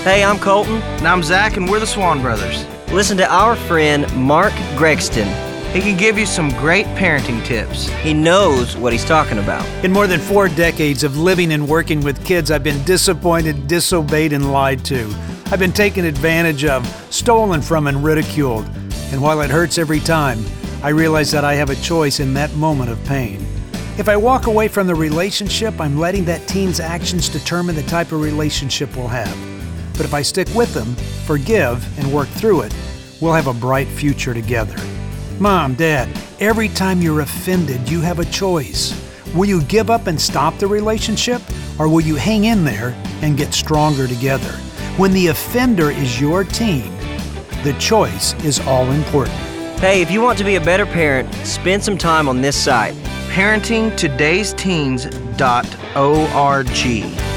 Hey, I'm Colton. And I'm Zach, and we're the Swan Brothers. Listen to our friend Mark Gregston. He can give you some great parenting tips. He knows what he's talking about. In more than 4 decades of living and working with kids, I've been disappointed, disobeyed, and lied to. I've been taken advantage of, stolen from, and ridiculed. And while it hurts every time, I realize that I have a choice in that moment of pain. If I walk away from the relationship, I'm letting that teen's actions determine the type of relationship we'll have. But if I stick with them, forgive, and work through it, we'll have a bright future together. Mom, Dad, every time you're offended, you have a choice. Will you give up and stop the relationship, or will you hang in there and get stronger together? When the offender is your teen, the choice is all important. Hey, if you want to be a better parent, spend some time on this site. ParentingToday'sTeens.org.